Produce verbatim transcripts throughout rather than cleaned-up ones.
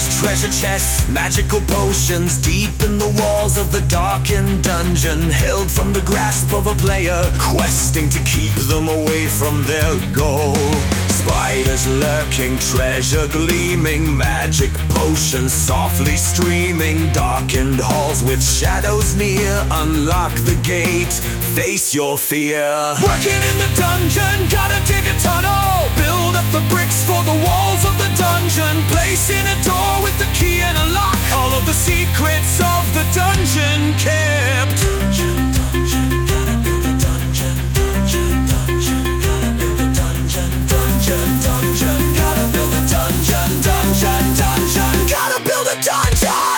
Spiders, treasure chests, magical potions deep in the walls of the darkened dungeon, held from the grasp of a player questing to keep them away from their goal. Spiders lurking, treasure gleaming, magic potions softly streaming, darkened halls with shadows near. Unlock the gate, face your fear. Working in the dungeon, gotta dig a tunnel, build up the bricks for the walls of the dungeon, placing a door with the key and a lock, all of the secrets of the dungeon kept. Dungeon, dungeon, gotta build a dungeon, dungeon, dungeon, gotta build a dungeon, dungeon, dungeon, gotta build a dungeon, dungeon, dungeon, gotta build a dungeon.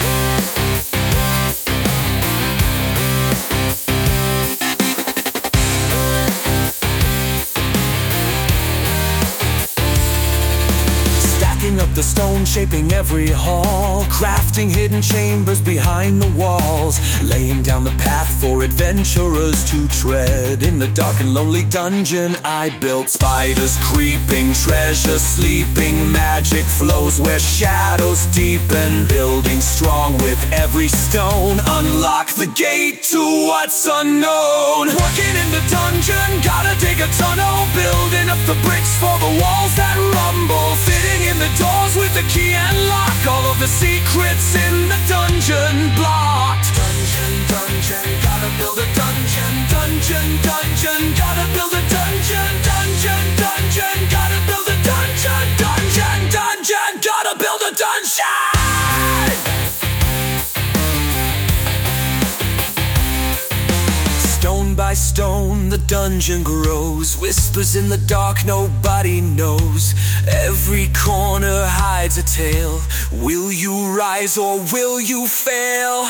Up the stone, shaping every hall, crafting hidden chambers behind the walls, laying down the path for adventurers to tread. In the dark and lonely dungeon I built, spiders creeping, treasure sleeping, magic flows where shadows deepen, building strong with every stone. Unlock the gate to what's unknown. Working in the dungeon, gotta dig a tunnel, building up the bricks for the walls that rumble, fitting in the doors with the key and lock, all of the secrets in the dungeon blocked. Dungeon, dungeon, gotta build a dungeon, dungeon, dungeon, gotta build a dungeon, dungeon, dungeon, gotta build a dungeon, dungeon, dungeon, gotta build a dungeon. Stone by stone the dungeon grows, whispers in the dark nobody knows. Every corner hides a tale. Will you rise or will you fail?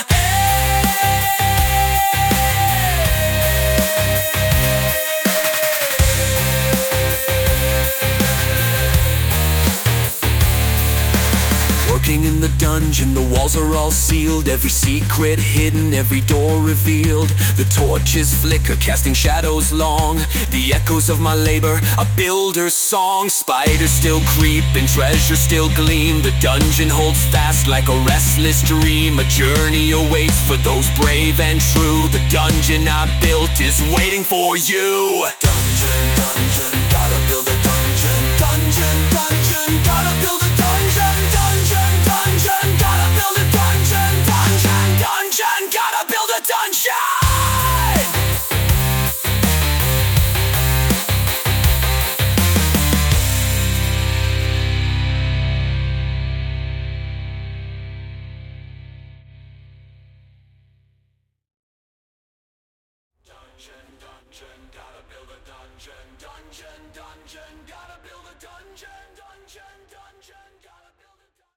Working in the dungeon, the walls are all sealed, every secret hidden, every door revealed. The torches flicker, casting shadows long, the echoes of my labor, a builder's song. Spiders still creep and treasure still gleam, the dungeon holds fast like a restless dream. A journey awaits for those brave and true. The dungeon I built is waiting for you. Dungeon, dungeon, gotta build a dungeon, dungeon, dungeon, gotta build a dungeon, dungeon, dungeon, gotta build a dungeon, dungeon, dungeon, gotta build a dungeon. Dungeon, dungeon, gotta build a dungeon, dungeon, dungeon, gotta build a dungeon.